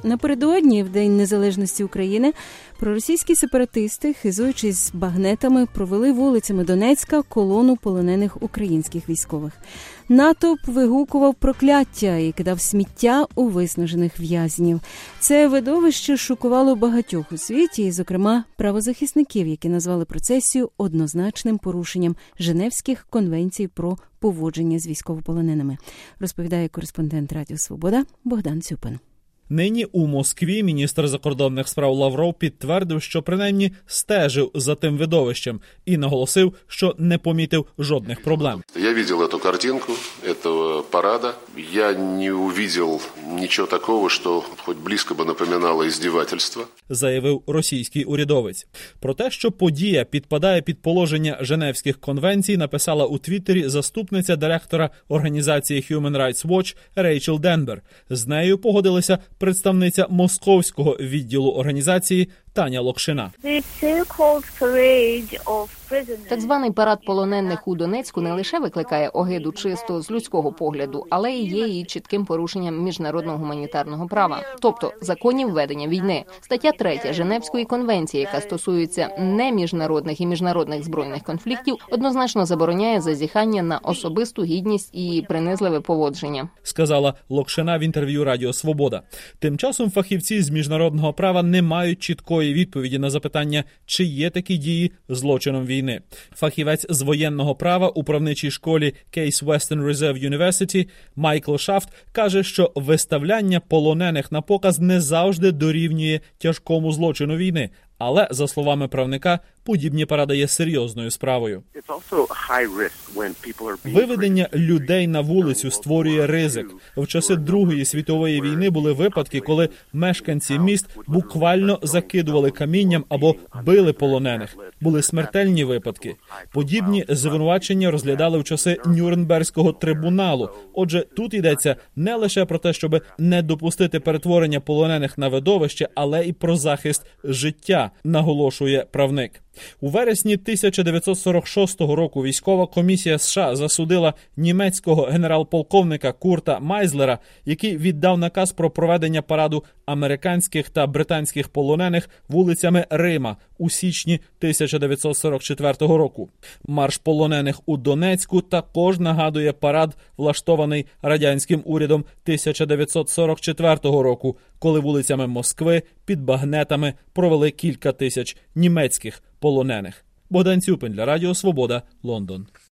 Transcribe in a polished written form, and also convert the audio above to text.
Напередодні, в День Незалежності України, проросійські сепаратисти, хизуючись багнетами, провели вулицями Донецька колону полонених українських військових. Натовп вигукував прокляття і кидав сміття у виснажених в'язнів. Це видовище шокувало багатьох у світі, і, зокрема, правозахисників, які назвали процесію однозначним порушенням Женевських конвенцій про поводження з військовополоненими, розповідає кореспондент Радіо Свобода Богдан Цюпин. Нині у Москві міністр закордонних справ Лавров підтвердив, що принаймні стежив за тим видовищем і наголосив, що не помітив жодних проблем. Я бачив цю картинку цього параду. Я не побачив нічого такого, що хоч близько б напоминало іздівательство, заявив російський урядовець. Про те, що подія підпадає під положення Женевських конвенцій, написала у Твіттері заступниця директора організації Human Rights Watch Рейчел Денбер. З нею погодилися представниця московського відділу організації Таня Локшина. Так званий парад полонених у Донецьку не лише викликає огиду чисто з людського погляду, але і є і чітким порушенням міжнародного гуманітарного права, тобто законів ведення війни. Стаття 3 Женевської конвенції, яка стосується не міжнародних і міжнародних збройних конфліктів, однозначно забороняє зазіхання на особисту гідність і принизливе поводження, сказала Локшина в інтерв'ю Радіо Свобода. Тим часом фахівці з міжнародного права не мають чіткої відповіді на запитання, чи є такі дії злочином війни. Фахівець з воєнного права у правничій школі Case Western Reserve University Майкл Шафт каже, що виставляння полонених на показ не завжди дорівнює тяжкому злочину війни. Але, за словами правника, подібні паради є серйозною справою. Виведення людей на вулицю створює ризик. В часи Другої світової війни були випадки, коли мешканці міст буквально закидували камінням або били полонених. Були смертельні випадки. Подібні звинувачення розглядали в часи Нюрнберзького трибуналу. Отже, тут йдеться не лише про те, щоб не допустити перетворення полонених на видовище, але і про захист життя, наголошує правник. У вересні 1946 року військова комісія США засудила німецького генерал-полковника Курта Майзлера, який віддав наказ про проведення параду американських та британських полонених вулицями Рима у січні 1944 року. Марш полонених у Донецьку також нагадує парад, влаштований радянським урядом 1944 року, коли вулицями Москви під багнетами провели кілька тисяч німецьких полонених. Богдан Цюпин для Радіо Свобода, Лондон.